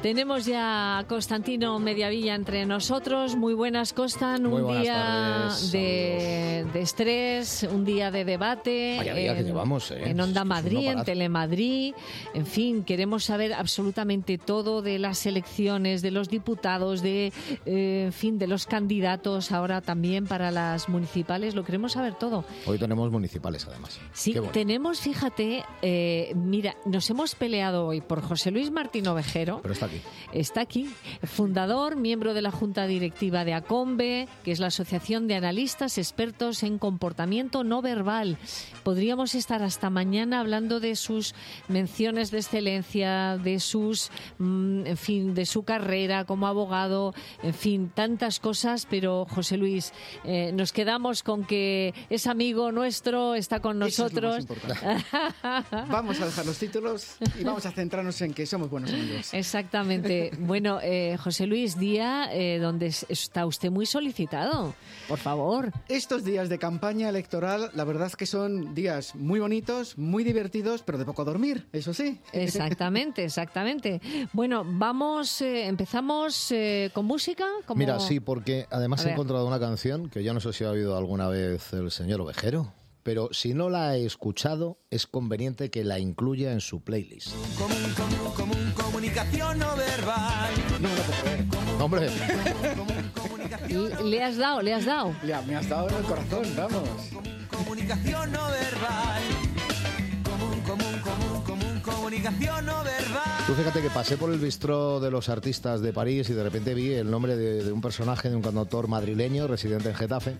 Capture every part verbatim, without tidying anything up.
Tenemos ya a Constantino Mediavilla entre nosotros. Muy buenas, Constan. Muy un buenas día tardes, de, de estrés, un día de debate. Vaya día en, que llevamos, ¿eh? en Onda Es que Madrid, es un no en parar. Telemadrid. En fin, queremos saber absolutamente todo de las elecciones, de los diputados, de, eh, en fin, de los candidatos ahora también para las municipales. Lo queremos saber todo. Hoy tenemos municipales, además. Sí, Qué bueno. tenemos, fíjate, eh, mira, nos hemos peleado hoy por José Luis Martín Ovejero. Pero está aquí. Está aquí, fundador, miembro de la Junta Directiva de ACOMBE, que es la Asociación de Analistas Expertos en Comportamiento No Verbal. Podríamos estar hasta mañana hablando de sus menciones de excelencia, de sus, mm, en fin, de su carrera como abogado, en fin, tantas cosas, pero José Luis, eh, nos quedamos con que es amigo nuestro, está con Eso es lo nosotros. más importante. Vamos a dejar los títulos y vamos a centrarnos en que somos buenos amigos. Exactamente. Bueno, eh, José Luis, día eh, donde es- está usted muy solicitado. Por favor. Estos días de campaña electoral, la verdad es que son días muy bonitos, muy divertidos, pero de poco dormir, eso sí. Exactamente, exactamente. Bueno, vamos, eh, empezamos eh, con música. Como... Mira, sí, porque además A he ver. encontrado una canción que yo no sé si ha oído alguna vez el señor Ovejero, pero si no la ha escuchado, es conveniente que la incluya en su playlist. Común, común, común, comunicación no verbal. No me lo puedo creer. Hombre, Común, comunicación, Y le has dado, le has dado. Ya, me has dado en el corazón, vamos. comunicación no verbal. Común, común, común, común, comunicación no verbal. tú fíjate que pasé por el bistró de los artistas de París y de repente vi el nombre de, de un personaje, de un cantautor madrileño residente en Getafe.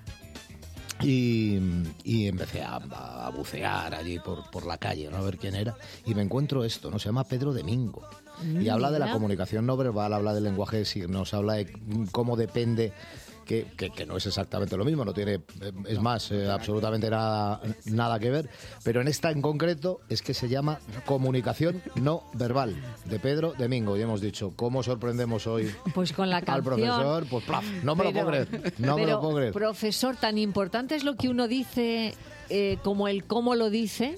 Y, y empecé a, a bucear allí por, por la calle, ¿no? A ver quién era. Y me encuentro esto, ¿no? Se llama Pedro Domingo. Y habla de la mira. comunicación no verbal, habla del lenguaje de signos, habla de cómo depende, que, que, que no es exactamente lo mismo, no tiene, eh, es más, eh, absolutamente nada, nada que ver. Pero en esta en concreto es que se llama Comunicación no verbal, de Pedro Domingo. Y hemos dicho, ¿cómo sorprendemos hoy Pues con la al canción. profesor? Pues plaf, no me lo Pero- puedo creer, no me pero, lo puedo creer. Profesor, tan importante es lo que uno dice eh, como el cómo lo dice.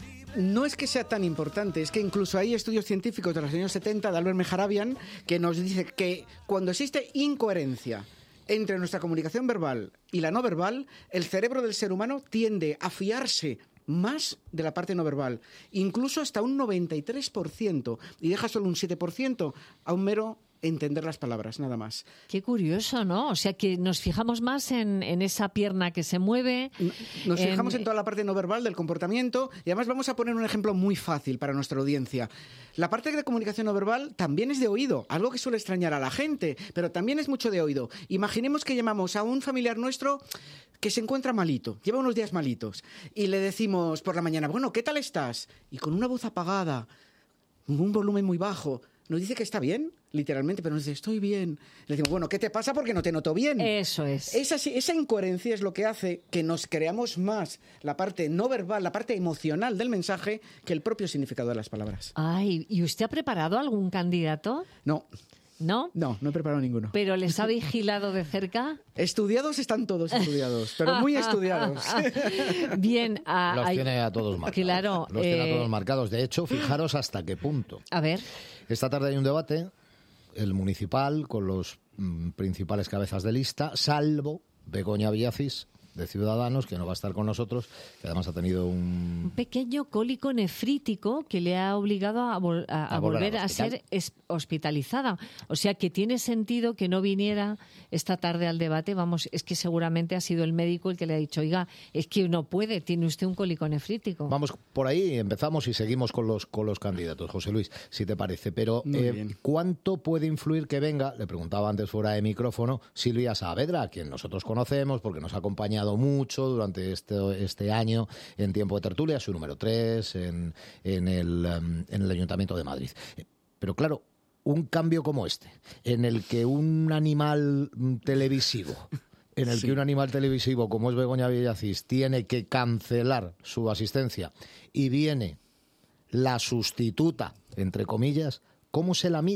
No es que sea tan importante, es que incluso hay estudios científicos de los años setenta de Albert Mehrabian que nos dice que cuando existe incoherencia entre nuestra comunicación verbal y la no verbal, el cerebro del ser humano tiende a fiarse más de la parte no verbal, incluso hasta un noventa y tres por ciento, y deja solo un siete por ciento a un mero entender las palabras, nada más. Qué curioso, ¿no? O sea, que nos fijamos más en, en esa pierna que se mueve. Nos fijamos en toda la parte no verbal del comportamiento y además vamos a poner un ejemplo muy fácil para nuestra audiencia. La parte de comunicación no verbal también es de oído, algo que suele extrañar a la gente, pero también es mucho de oído. Imaginemos que llamamos a un familiar nuestro que se encuentra malito, lleva unos días malitos, y le decimos por la mañana, bueno, ¿qué tal estás? Y con una voz apagada, un volumen muy bajo, nos dice que está bien, literalmente, pero nos dice, estoy bien. Le decimos, bueno, ¿qué te pasa? Porque no te noto bien. Eso es. Esa, sí- esa incoherencia es lo que hace que nos creamos más la parte no verbal, la parte emocional del mensaje, que el propio significado de las palabras. Ay, ¿y usted ha preparado algún candidato? No, ¿No? no, no he preparado ninguno. ¿Pero les ha vigilado de cerca? Estudiados están todos estudiados, pero muy estudiados. Bien. ah, Los hay- tiene a todos marcados. Claro, Los tiene a eh, todos marcados. De hecho, fijaros hasta qué punto. A ver. Esta tarde hay un debate, el municipal, con los mm, principales cabezas de lista, salvo Begoña Villacís, de Ciudadanos, que no va a estar con nosotros, que además ha tenido Un un... pequeño cólico nefrítico que le ha obligado a, vol- a- a A volver volver al a hospital. ser es- hospitalizada. O sea que tiene sentido que no viniera esta tarde al debate. Vamos, es que seguramente ha sido el médico el que le ha dicho, oiga, es que no puede, tiene usted un cólico nefrítico. Vamos por ahí, empezamos y seguimos con los, con los candidatos, José Luis, si te parece. Pero, Muy eh, bien. ¿cuánto puede influir que venga? Le preguntaba antes fuera de micrófono Silvia Saavedra, a quien nosotros conocemos porque nos ha acompañado mucho durante este, este año en Tiempo de Tertulia, su número tres en, en, el, em, en el Ayuntamiento de Madrid. Eh, Pero claro, un cambio como este, en el que un animal mm, televisivo, en el Sí. que un animal televisivo como es Begoña Villacís tiene que cancelar su asistencia y viene la sustituta, entre comillas, ¿cómo se la mira?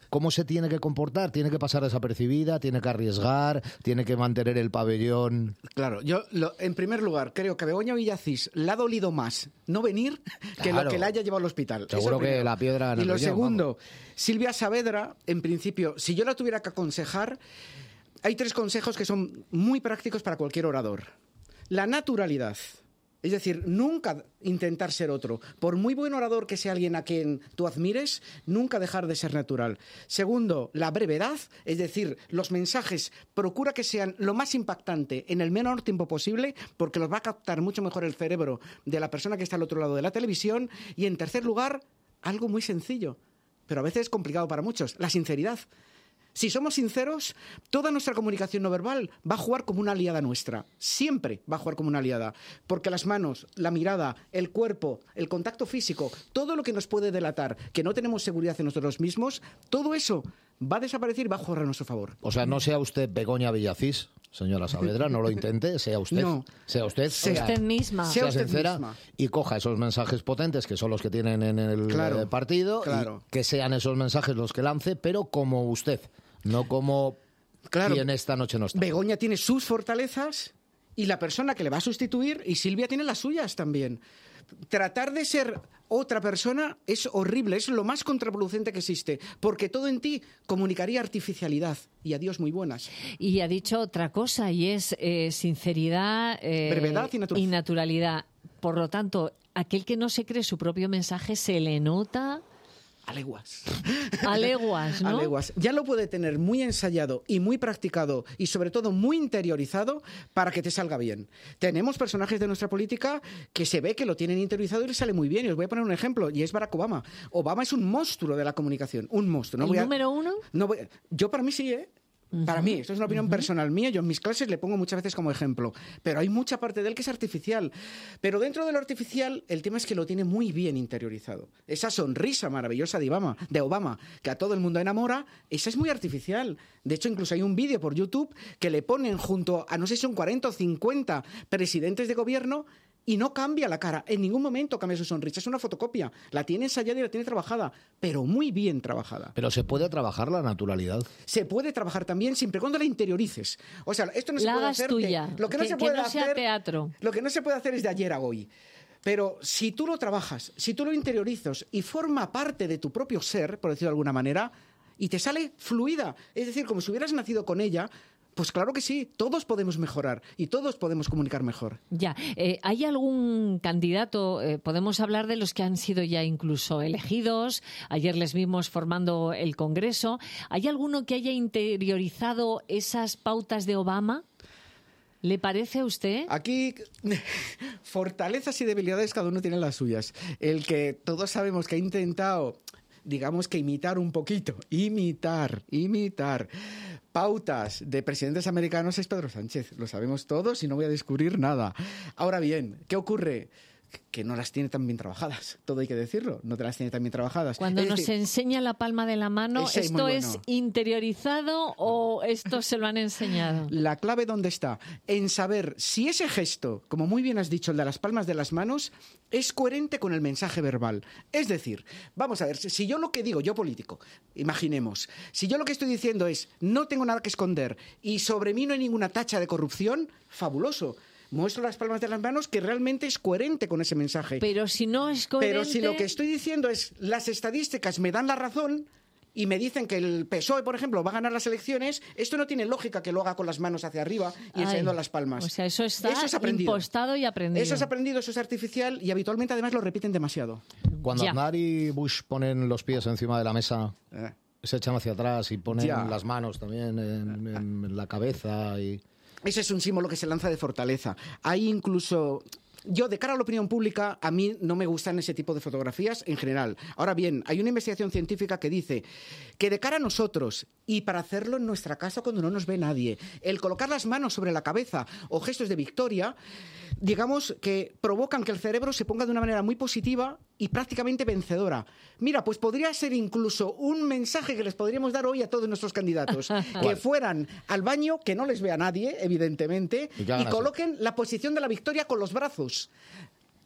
¿Cómo se tiene que comportar? ¿Tiene que pasar desapercibida? ¿Tiene que arriesgar? ¿Tiene que mantener el pabellón? Claro, yo lo, en primer lugar creo que a Begoña Villacís le ha dolido más no venir que Claro. lo que la haya llevado al hospital. Seguro Eso que primero. la piedra en Y el lo riñón, segundo, Silvia Saavedra, en principio, si yo la tuviera que aconsejar, hay tres consejos que son muy prácticos para cualquier orador. La naturalidad. Es decir, nunca intentar ser otro. Por muy buen orador que sea alguien a quien tú admires, nunca dejar de ser natural. Segundo, la brevedad, es decir, los mensajes, procura que sean lo más impactante en el menor tiempo posible, porque los va a captar mucho mejor el cerebro de la persona que está al otro lado de la televisión. Y en tercer lugar, algo muy sencillo, pero a veces complicado para muchos, la sinceridad. Si somos sinceros, toda nuestra comunicación no verbal va a jugar como una aliada nuestra. Siempre va a jugar como una aliada. Porque las manos, la mirada, el cuerpo, el contacto físico, todo lo que nos puede delatar que no tenemos seguridad en nosotros mismos, todo eso va a desaparecer y va a jugar a nuestro favor. O sea, no sea usted Begoña Villacís, señora Saavedra, no lo intente, sea usted. No. Sea usted. Sea sea- usted misma. Sea sea usted sincera misma. y coja esos mensajes potentes que son los que tienen en el Claro, eh, partido claro. y que sean esos mensajes los que lance, pero como usted, no como Claro. quien esta noche no está. Begoña tiene sus fortalezas y la persona que le va a sustituir, y Silvia tiene las suyas también. Tratar de ser otra persona es horrible, es lo más contraproducente que existe, porque todo en ti comunicaría artificialidad. Y adiós, muy buenas. Y ha dicho otra cosa, y es eh, sinceridad eh, Brevedad y naturaleza. naturalidad. Por lo tanto, aquel que no se cree su propio mensaje se le nota A leguas. a leguas, ¿no? A leguas. Ya lo puede tener muy ensayado y muy practicado y sobre todo muy interiorizado para que te salga bien. Tenemos personajes de nuestra política que se ve que lo tienen interiorizado y les sale muy bien. Y os voy a poner un ejemplo, y es Barack Obama. Obama es un monstruo de la comunicación, un monstruo. No ¿El voy a- número uno? No voy- yo para mí sí, ¿eh? Para mí, esto es una opinión personal mía, yo en mis clases le pongo muchas veces como ejemplo, pero hay mucha parte de él que es artificial. Pero dentro de lo artificial, el tema es que lo tiene muy bien interiorizado. Esa sonrisa maravillosa de Obama, de Obama, que a todo el mundo enamora, esa es muy artificial. De hecho, incluso hay un vídeo por YouTube que le ponen junto a, no sé si son cuarenta o cincuenta presidentes de gobierno, y no cambia la cara, en ningún momento cambia su sonrisa, es una fotocopia. La tiene ensayada y la tiene trabajada, pero muy bien trabajada. Pero se puede trabajar la naturalidad. Se puede trabajar también siempre y cuando la interiorices. O sea, esto no se La puede hagas hacer. de- tuya, lo que no que- se que puede no sea hacer. teatro. Lo que no se puede hacer es de ayer a hoy. Pero si tú lo trabajas, si tú lo interiorizas y forma parte de tu propio ser, por decirlo de alguna manera, y te sale fluida, es decir, como si hubieras nacido con ella, pues claro que sí, todos podemos mejorar y todos podemos comunicar mejor. Ya, eh, ¿hay algún candidato, eh, podemos hablar de los que han sido ya incluso elegidos, ayer les vimos formando el Congreso, ¿hay alguno que haya interiorizado esas pautas de Obama? ¿Le parece a usted? Aquí, fortalezas y debilidades, cada uno tiene las suyas. El que todos sabemos que ha intentado, digamos que imitar un poquito, imitar, imitar pautas de presidentes americanos es Pedro Sánchez. Lo sabemos todos y no voy a descubrir nada. Ahora bien, ¿qué ocurre? Que no las tiene tan bien trabajadas. Todo hay que decirlo, no te las tiene tan bien trabajadas. Cuando Es nos decir, enseña la palma de la mano, Ese es muy ¿esto bueno. es interiorizado o esto se lo han enseñado? La clave dónde está, en saber si ese gesto, como muy bien has dicho, el de las palmas de las manos, es coherente con el mensaje verbal. Es decir, vamos a ver, si yo lo que digo, yo político, imaginemos, si yo lo que estoy diciendo es no tengo nada que esconder y sobre mí no hay ninguna tacha de corrupción, fabuloso. Muestro las palmas de las manos que realmente es coherente con ese mensaje. Pero si no es coherente... Pero si lo que estoy diciendo es las estadísticas me dan la razón y me dicen que el P S O E, por ejemplo, va a ganar las elecciones, esto no tiene lógica que lo haga con las manos hacia arriba y Ay, enseñando las palmas. O sea, eso está Eso es aprendido. impostado y aprendido. Eso es aprendido, eso es artificial y habitualmente además lo repiten demasiado. Cuando Ya. Aznar y Bush ponen los pies encima de la mesa, Eh. se echan hacia atrás y ponen Ya. las manos también en, en la cabeza y... Ese es un símbolo que se lanza de fortaleza. Hay incluso... Yo, de cara a la opinión pública, a mí no me gustan ese tipo de fotografías en general. Ahora bien, hay una investigación científica que dice que de cara a nosotros, y para hacerlo en nuestra casa cuando no nos ve nadie, el colocar las manos sobre la cabeza o gestos de victoria, digamos que provocan que el cerebro se ponga de una manera muy positiva y prácticamente vencedora. Mira, pues podría ser incluso un mensaje que les podríamos dar hoy a todos nuestros candidatos. Que fueran al baño, que no les vea nadie, evidentemente, Y que hagan y así. coloquen la posición de la victoria con los brazos.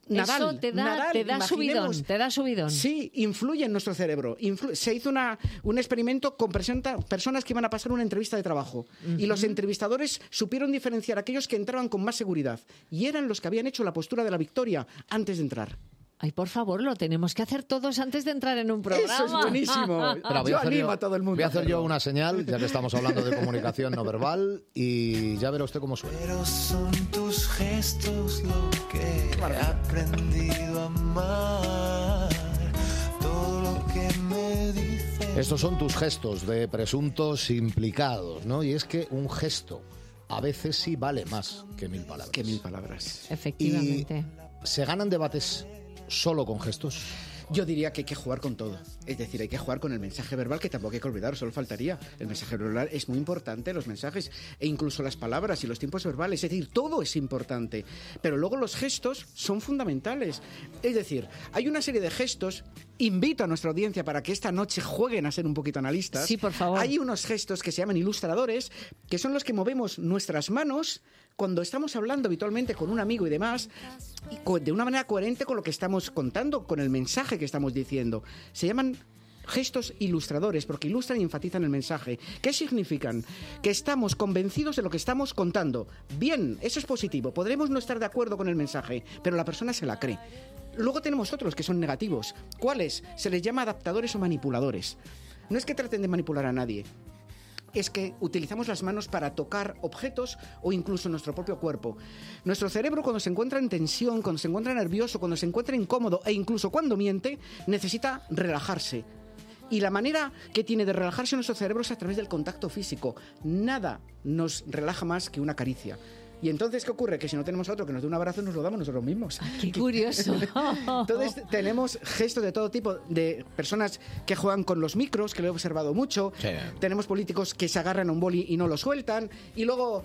Nadal, Eso te da, Nadal, te da subidón, te da subidón. Sí, influye en nuestro cerebro. Influ- se hizo una, un experimento con presenta- personas que iban a pasar una entrevista de trabajo. Uh-huh. Y los entrevistadores supieron diferenciar a aquellos que entraban con más seguridad. Y eran los que habían hecho la postura de la victoria antes de entrar. Ay, por favor, lo tenemos que hacer todos antes de entrar en un programa. Eso es buenísimo. Pero yo animo yo, a todo el mundo. Voy a hacer yo una señal, ya que estamos hablando de comunicación no verbal, y ya verá usted cómo suena. Pero son tus gestos lo que he aprendido a amar. Todo lo que me dices. Estos son tus gestos de presuntos implicados, ¿no? Y es que un gesto a veces sí vale más que mil palabras. Que mil palabras. Efectivamente. Y se ganan debates solo con gestos. Yo diría que hay que jugar con todo. Es decir, hay que jugar con el mensaje verbal, que tampoco hay que olvidar, solo faltaría. El mensaje verbal es muy importante, los mensajes, e incluso las palabras y los tiempos verbales. Es decir, todo es importante. Pero luego los gestos son fundamentales. Es decir, hay una serie de gestos. Invito a nuestra audiencia para que esta noche jueguen a ser un poquito analistas. Sí, por favor. Hay unos gestos que se llaman ilustradores, que son los que movemos nuestras manos cuando estamos hablando habitualmente con un amigo y demás, y de una manera coherente con lo que estamos contando, con el mensaje que estamos diciendo. Se llaman gestos ilustradores, porque ilustran y enfatizan el mensaje. ¿Qué significan? Que estamos convencidos de lo que estamos contando. Bien, eso es positivo. Podremos no estar de acuerdo con el mensaje, pero la persona se la cree. Luego tenemos otros que son negativos. ¿Cuáles? Se les llama adaptadores o manipuladores. No es que traten de manipular a nadie, es que utilizamos las manos para tocar objetos o incluso nuestro propio cuerpo. Nuestro cerebro, cuando se encuentra en tensión, cuando se encuentra nervioso, cuando se encuentra incómodo e incluso cuando miente, necesita relajarse. Y la manera que tiene de relajarse nuestro cerebro es a través del contacto físico. Nada nos relaja más que una caricia. Y entonces, ¿qué ocurre? Que si no tenemos a otro que nos dé un abrazo, nos lo damos nosotros mismos. ¡Qué curioso! Entonces, tenemos gestos de todo tipo, de personas que juegan con los micros, que lo he observado mucho. Sí. Tenemos políticos que se agarran a un boli y no lo sueltan. Y luego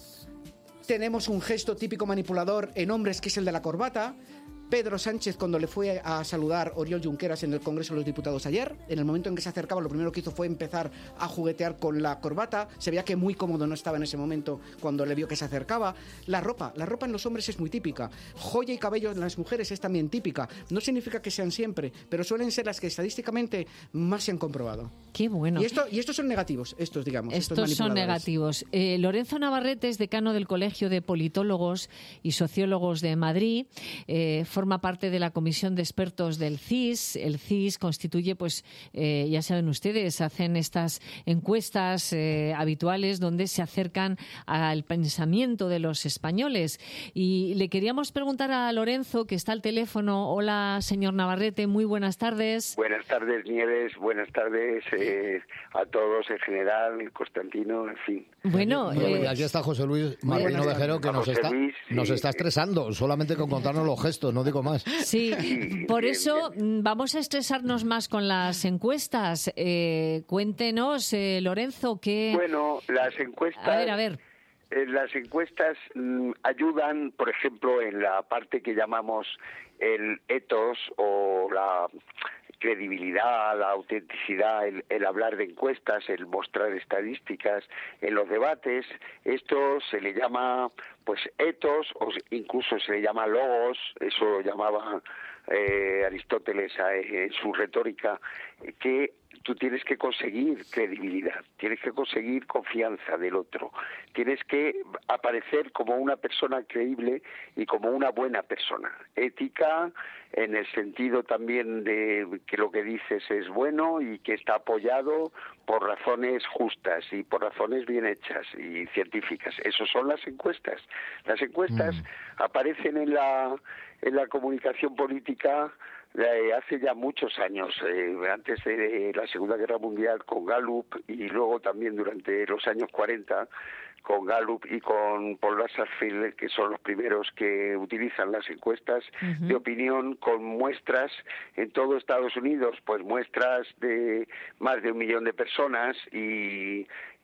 tenemos un gesto típico manipulador en hombres, que es el de la corbata. Pedro Sánchez, cuando le fue a saludar Oriol Junqueras en el Congreso de los Diputados ayer, en el momento en que se acercaba, lo primero que hizo fue empezar a juguetear con la corbata. Se veía que muy cómodo no estaba en ese momento cuando le vio que se acercaba. La ropa, la ropa en los hombres es muy típica. Joya y cabello en las mujeres es también típica. No significa que sean siempre, pero suelen ser las que estadísticamente más se han comprobado. ¡Qué bueno! Y, esto, y estos son negativos, estos digamos. Estos, estos son negativos. Eh, Lorenzo Navarrete es decano del Colegio de Politólogos y Sociólogos de Madrid. Eh, forma parte de la comisión de expertos del C I S. El C I S constituye, pues, eh, ya saben ustedes, hacen estas encuestas eh, habituales donde se acercan al pensamiento de los españoles. Y le queríamos preguntar a Lorenzo, que está al teléfono. Hola, señor Navarrete, muy buenas tardes. Buenas tardes, Nieves. Buenas tardes eh, a todos en general, Constantino, en fin. Bueno, Eh, eh, aquí está José Luis Martín Ovejero, que nos está, Luis, sí. nos está estresando, solamente con contarnos los gestos, no digo más. sí, por bien, eso bien. vamos a estresarnos más con las encuestas. Eh, cuéntenos, eh, Lorenzo, que... Bueno, las encuestas... A ver, a ver. eh, las encuestas mm, ayudan, por ejemplo, en la parte que llamamos el ethos o la credibilidad, la autenticidad, el, el hablar de encuestas, el mostrar estadísticas en los debates. Esto se le llama pues ethos, o incluso se le llama logos, eso lo llamaba eh, Aristóteles en su retórica, que tú tienes que conseguir credibilidad, tienes que conseguir confianza del otro, tienes que aparecer como una persona creíble y como una buena persona, ética en el sentido también de que lo que dices es bueno y que está apoyado por razones justas y por razones bien hechas y científicas. Esas son las encuestas. Las encuestas mm. aparecen en la en la comunicación política eh, hace ya muchos años, eh, antes de la Segunda Guerra Mundial con Gallup y luego también durante los años cuarenta con Gallup y con Paul Wasserfield, que son los primeros que utilizan las encuestas uh-huh. de opinión con muestras en todo Estados Unidos, pues muestras de más de un millón de personas y,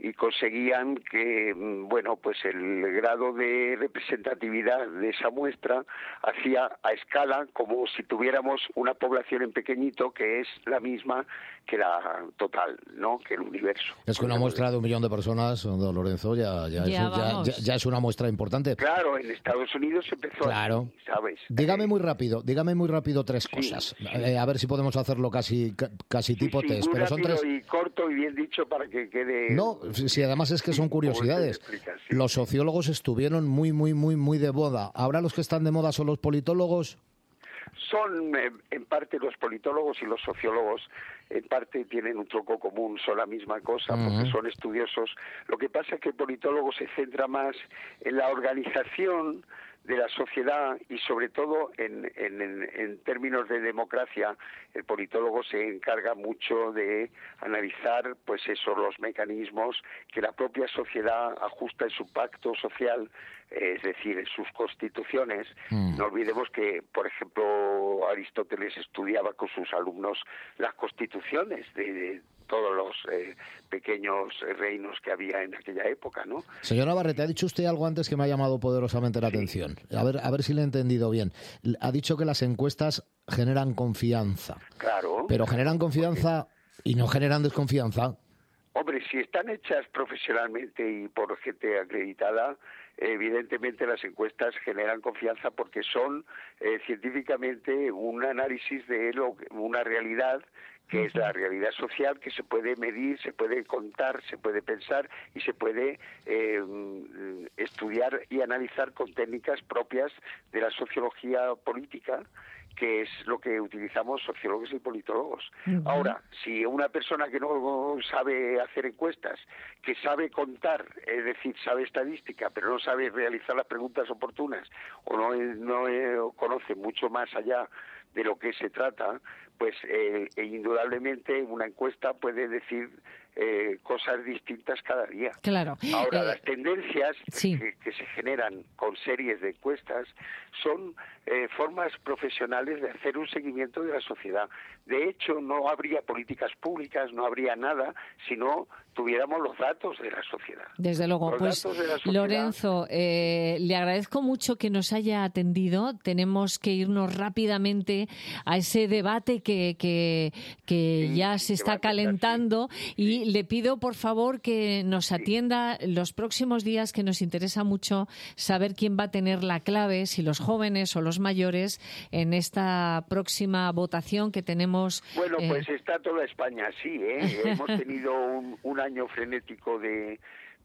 y conseguían que, bueno, pues el grado de representatividad de esa muestra hacía a escala como si tuviéramos una población en pequeñito que es la misma que la total, ¿no? Que el universo. Es que una muestra de un millón de personas, don Lorenzo, ya, ya, Ya es, ya, ya, ya es una muestra importante. Claro, en Estados Unidos empezó Claro. así, ¿sabes? Dígame muy rápido, dígame muy rápido tres Sí, cosas. sí. Eh, a ver si podemos hacerlo casi casi tipo Sí, sí, test. muy Pero son rápido tres. y corto y bien dicho para que quede... No, si si además es que son Sí, como curiosidades. usted explica, sí. Los sociólogos estuvieron muy, muy, muy, muy de moda. ¿Ahora los que están de moda son los politólogos? Son eh, en parte los politólogos y los sociólogos en parte tienen un tronco común, son la misma cosa porque son estudiosos. Lo que pasa es que el politólogo se centra más en la organización de la sociedad y sobre todo en, en, en, en términos de democracia. El politólogo se encarga mucho de analizar pues eso, los mecanismos que la propia sociedad ajusta en su pacto social, eh, es decir, en sus constituciones. Mm. No olvidemos que, por ejemplo, Aristóteles estudiaba con sus alumnos las constituciones de, de todos los eh, pequeños reinos que había en aquella época, ¿no? Señor Navarrete, ha dicho usted algo antes que me ha llamado poderosamente la sí. atención. A ver, a ver si le he entendido bien. Ha dicho que las encuestas generan confianza. Claro. Pero generan confianza y no generan desconfianza. Hombre, si están hechas profesionalmente y por gente acreditada, evidentemente las encuestas generan confianza porque son eh, científicamente un análisis de lo, una realidad que es la realidad social, que se puede medir, se puede contar, se puede pensar y se puede eh, estudiar y analizar con técnicas propias de la sociología política, que es lo que utilizamos sociólogos y politólogos. Uh-huh. Ahora, si una persona que no sabe hacer encuestas, que sabe contar, es decir, sabe estadística, pero no sabe realizar las preguntas oportunas, o no, no eh, conoce mucho más allá de lo que se trata, pues eh, e indudablemente una encuesta puede decir eh, cosas distintas cada día. Claro. Ahora, eh, las tendencias sí. que, que se generan con series de encuestas son eh, formas profesionales de hacer un seguimiento de la sociedad. De hecho, no habría políticas públicas, no habría nada si no tuviéramos los datos de la sociedad. Desde luego. Los pues, datos de la sociedad. Lorenzo, eh, le agradezco mucho que nos haya atendido. Tenemos que irnos rápidamente a ese debate que, que, que sí, ya se está calentando sí. y le pido, por favor, que nos atienda los próximos días, que nos interesa mucho saber quién va a tener la clave, si los jóvenes o los mayores, en esta próxima votación que tenemos. Bueno, eh... pues está toda España así, ¿eh? Hemos tenido un, un año frenético de,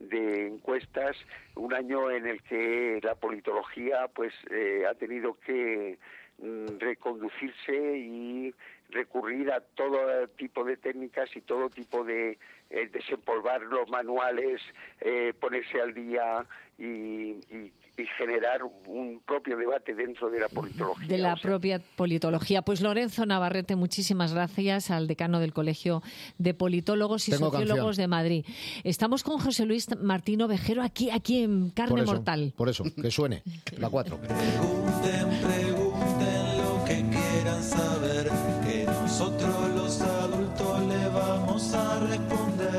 de encuestas, un año en el que la politología pues eh, ha tenido que mm, reconducirse y recurrir a todo tipo de técnicas y todo tipo de eh, desempolvar los manuales, eh, ponerse al día y, y, y generar un propio debate dentro de la politología. De la o sea. propia politología. Pues Lorenzo Navarrete, muchísimas gracias, al decano del Colegio de Politólogos y Tengo Sociólogos canción. de Madrid. Estamos con José Luis Martín Ovejero aquí, aquí en Carne por eso, Mortal. Por eso, que suene, la cuatro. Pregunten, pregunten lo que quieran saber, que nosotros los adultos le vamos a responder.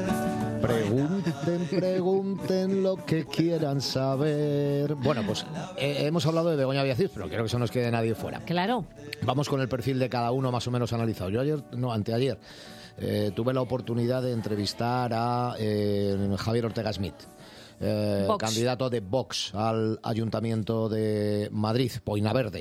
Pregunten, pregunten lo que quieran saber. Bueno, pues eh, hemos hablado de Begoña Villacís, pero quiero que eso no nos quede nadie fuera. Claro. Vamos con el perfil de cada uno más o menos analizado. Yo ayer, no, anteayer, eh, tuve la oportunidad de entrevistar a eh, Javier Ortega Smith. Eh, candidato de Vox al Ayuntamiento de Madrid, Boina Verde.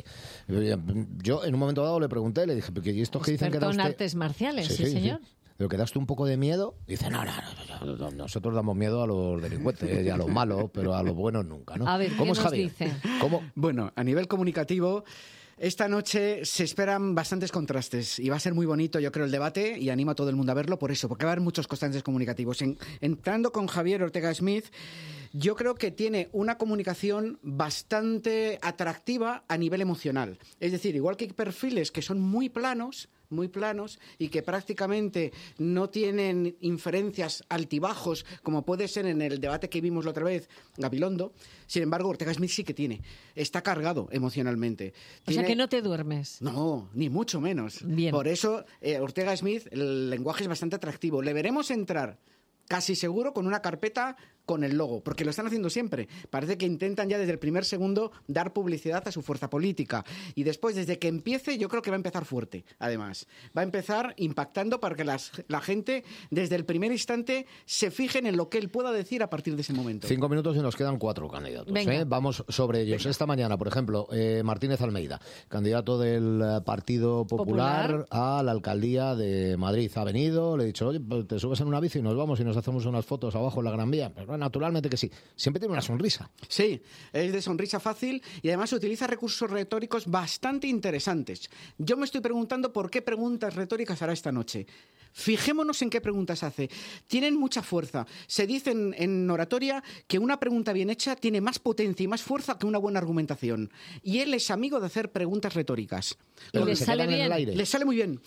Yo en un momento dado le pregunté, le dije, ¿y estos que dicen que da usted? en artes marciales, sí, sí señor. Sí. ¿Pero que das tú un poco de miedo? Dice, no, no, no, no, nosotros damos miedo a los delincuentes y a los malos, pero a los buenos nunca, ¿no? A ver, ¿cómo ¿qué es nos Javier? dice? ¿Cómo? Bueno, a nivel comunicativo, esta noche se esperan bastantes contrastes y va a ser muy bonito, yo creo, el debate, y animo a todo el mundo a verlo por eso, porque va a haber muchos contrastes comunicativos. En, entrando con Javier Ortega Smith, yo creo que tiene una comunicación bastante atractiva a nivel emocional. Es decir, igual que hay perfiles que son muy planos, muy planos y que prácticamente no tienen inferencias altibajos, como puede ser en el debate que vimos la otra vez, Gabilondo. Sin embargo, Ortega Smith sí que tiene. Está cargado emocionalmente. O Tiene... sea, que no te duermes. No, ni mucho menos. Bien. Por eso, eh, Ortega Smith, el lenguaje es bastante atractivo. Le veremos entrar casi seguro con una carpeta con el logo, porque lo están haciendo siempre. Parece que intentan ya desde el primer segundo dar publicidad a su fuerza política. Y después, desde que empiece, yo creo que va a empezar fuerte, además. Va a empezar impactando para que las, la gente, desde el primer instante, se fijen en lo que él pueda decir a partir de ese momento. Cinco minutos y nos quedan cuatro candidatos. ¿eh? Vamos sobre ellos. Venga. Esta mañana, por ejemplo, eh, Martínez Almeida, candidato del Partido Popular, Popular a la alcaldía de Madrid. Ha venido, le he dicho, oye, te subes en una bici y nos vamos y nos hacemos unas fotos abajo en la Gran Vía. Pero, naturalmente que sí. Siempre tiene una sonrisa. Sí, es de sonrisa fácil y además utiliza recursos retóricos bastante interesantes. Yo me estoy preguntando por qué preguntas retóricas hará esta noche. Fijémonos en qué preguntas hace. Tienen mucha fuerza. Se dice en, en oratoria que una pregunta bien hecha tiene más potencia y más fuerza que una buena argumentación. Y él es amigo de hacer preguntas retóricas. ¿Y le sale bien? Le sale muy bien.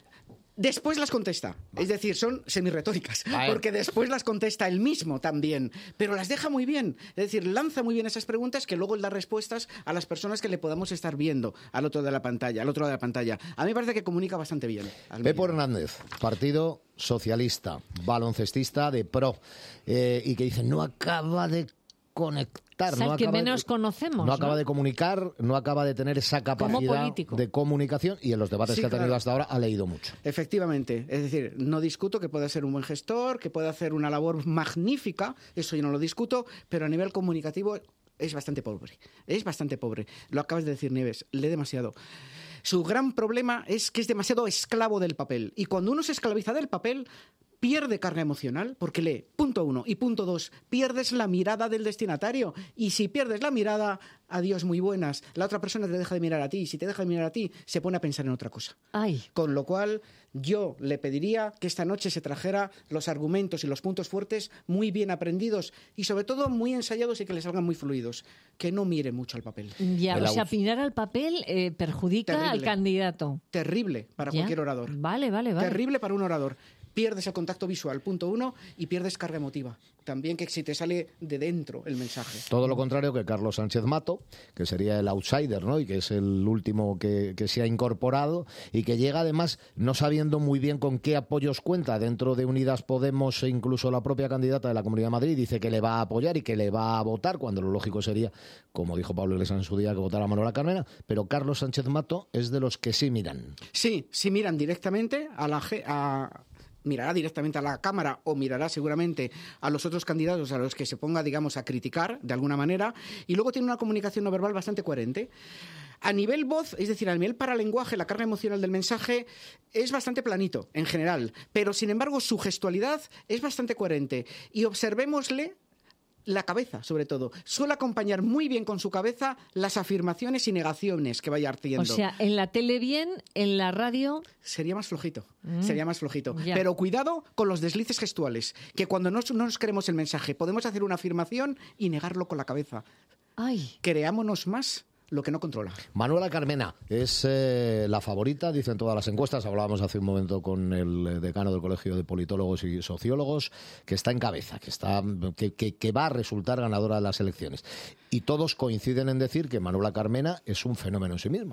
Después las contesta, es decir, son semirretóricas, porque después las contesta él mismo también, pero las deja muy bien, es decir, lanza muy bien esas preguntas que luego él da respuestas a las personas que le podamos estar viendo al otro de la pantalla, al otro lado de la pantalla. A mí me parece que comunica bastante bien. Pepo Hernández, Partido Socialista, baloncestista de Pro, eh, y que dice, no acaba de conectar. Es el no que acaba menos de, conocemos. No, ¿no? acaba de comunicar, no acaba de tener esa capacidad de comunicación y en los debates sí, que ha tenido claro. hasta ahora ha leído mucho. Efectivamente. Es decir, no discuto que pueda ser un buen gestor, que pueda hacer una labor magnífica, eso yo no lo discuto, pero a nivel comunicativo es bastante pobre. Es bastante pobre. Lo acabas de decir, Nieves, lee demasiado. Su gran problema es que es demasiado esclavo del papel. Y cuando uno se esclaviza del papel, pierde carga emocional porque lee, punto uno, y punto dos, pierdes la mirada del destinatario. Y si pierdes la mirada, adiós, muy buenas. La otra persona te deja de mirar a ti. Y si te deja de mirar a ti, se pone a pensar en otra cosa. Ay. Con lo cual, yo le pediría que esta noche se trajera los argumentos y los puntos fuertes muy bien aprendidos y sobre todo muy ensayados y que le salgan muy fluidos. Que no mire mucho al papel. Ya, o sea, mirar al papel eh, perjudica Terrible. al candidato. Terrible para ¿Ya? cualquier orador. Vale, vale, vale. Terrible para un orador. Pierdes el contacto visual, punto uno, y pierdes carga emotiva. También que si te sale de dentro el mensaje. Todo lo contrario que Carlos Sánchez Mato, que sería el outsider, ¿no? Y que es el último que, que se ha incorporado y que llega además no sabiendo muy bien con qué apoyos cuenta dentro de Unidas Podemos e incluso la propia candidata de la Comunidad de Madrid dice que le va a apoyar y que le va a votar, cuando lo lógico sería, como dijo Pablo Iglesias en su día, que votara a Manuela Carmena, pero Carlos Sánchez Mato es de los que sí miran. Sí, sí miran directamente a la... A... mirará directamente a la Cámara o mirará seguramente a los otros candidatos a los que se ponga, digamos, a criticar de alguna manera, y luego tiene una comunicación no verbal bastante coherente. A nivel voz, es decir, a nivel paralenguaje, la carga emocional del mensaje es bastante planito en general, pero sin embargo su gestualidad es bastante coherente. Y observémosle la cabeza, sobre todo. Suele acompañar muy bien con su cabeza las afirmaciones y negaciones que vaya haciendo. O sea, en la tele bien, en la radio... Sería más flojito, mm. sería más flojito. Ya. Pero cuidado con los deslices gestuales, que cuando no, no nos creemos el mensaje, podemos hacer una afirmación y negarlo con la cabeza. Ay. Creámonos más lo que no controla. Manuela Carmena es eh, la favorita, dicen todas las encuestas. Hablábamos hace un momento con el decano del Colegio de Politólogos y Sociólogos, que está en cabeza, que, está, que, que, que va a resultar ganadora de las elecciones. Y todos coinciden en decir que Manuela Carmena es un fenómeno en sí misma.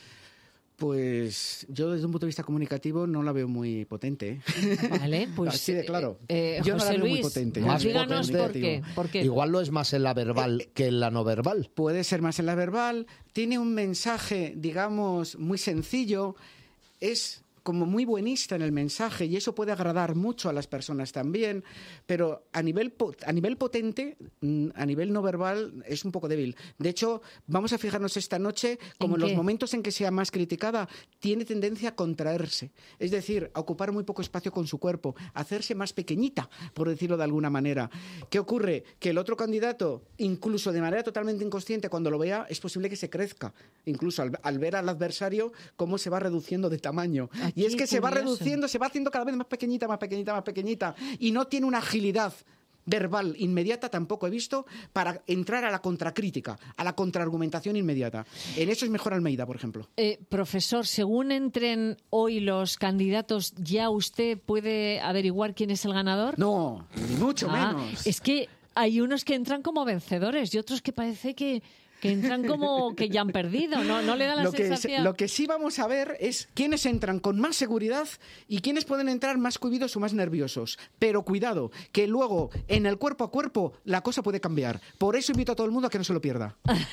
Pues yo desde un punto de vista comunicativo no la veo muy potente. Vale, pues... Así de claro. Eh, yo no José la veo Luis, muy potente. Más díganos por qué, por qué. Igual lo es más en la verbal eh, que en la no verbal. Puede ser más en la verbal. Tiene un mensaje, digamos, muy sencillo. Es como muy buenista en el mensaje y eso puede agradar mucho a las personas también, pero a nivel, a nivel potente, a nivel no verbal, es un poco débil. De hecho, vamos a fijarnos esta noche, como en, en los momentos en que sea más criticada, tiene tendencia a contraerse, es decir, a ocupar muy poco espacio con su cuerpo, a hacerse más pequeñita, por decirlo de alguna manera. ¿Qué ocurre? Que el otro candidato, incluso de manera totalmente inconsciente, cuando lo vea, es posible que se crezca, incluso al, al ver al adversario cómo se va reduciendo de tamaño. Y es que se va reduciendo, se va haciendo cada vez más pequeñita, más pequeñita, más pequeñita, y no tiene una agilidad verbal inmediata, tampoco he visto, para entrar a la contracrítica, a la contraargumentación inmediata. En eso es mejor Almeida, por ejemplo. Eh, profesor, según entren hoy los candidatos, ¿ya usted puede averiguar quién es el ganador? No, ni mucho ah, menos. Es que hay unos que entran como vencedores y otros que parece que Que entran como que ya han perdido, ¿no? No le da la lo que, sensación. lo que sí vamos a ver es quiénes entran con más seguridad y quiénes pueden entrar más cohibidos o más nerviosos. Pero cuidado, que luego en el cuerpo a cuerpo la cosa puede cambiar. Por eso invito a todo el mundo a que no se lo pierda.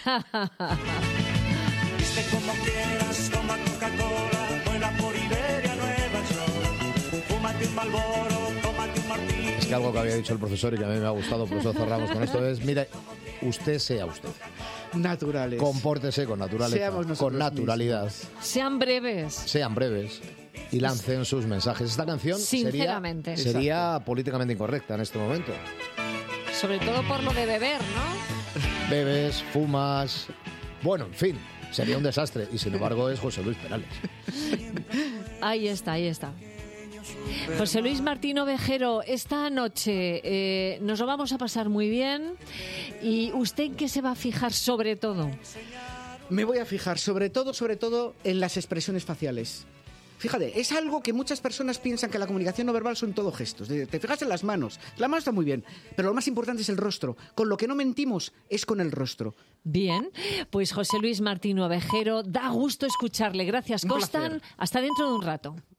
Viste como quieras, toma Coca-Cola, vuela por Iberia, Nueva York. Fúmate un Marlboro, tómate un Martini. Es que algo que había dicho el profesor y que a mí me ha gustado, por eso cerramos con esto, es, mire, usted sea usted. Naturales. Compórtese con naturaleza, Seamos nosotros con naturalidad. Sean breves. Sean breves y lancen sus mensajes. Esta canción sería, Sinceramente. sería políticamente incorrecta en este momento. Sobre todo por lo de beber, ¿no? Bebes, fumas... Bueno, en fin, sería un desastre. Y sin embargo es José Luis Perales. Ahí está, ahí está. José Luis Martín Ovejero, esta noche eh, nos lo vamos a pasar muy bien. ¿Y usted en qué se va a fijar sobre todo? Me voy a fijar sobre todo, sobre todo en las expresiones faciales. Fíjate, es algo que muchas personas piensan que la comunicación no verbal son todo gestos. Te fijas en las manos. La mano está muy bien, pero lo más importante es el rostro. Con lo que no mentimos es con el rostro. Bien, pues José Luis Martín Ovejero, da gusto escucharle. Gracias, Un Constan. placer. Hasta dentro de un rato.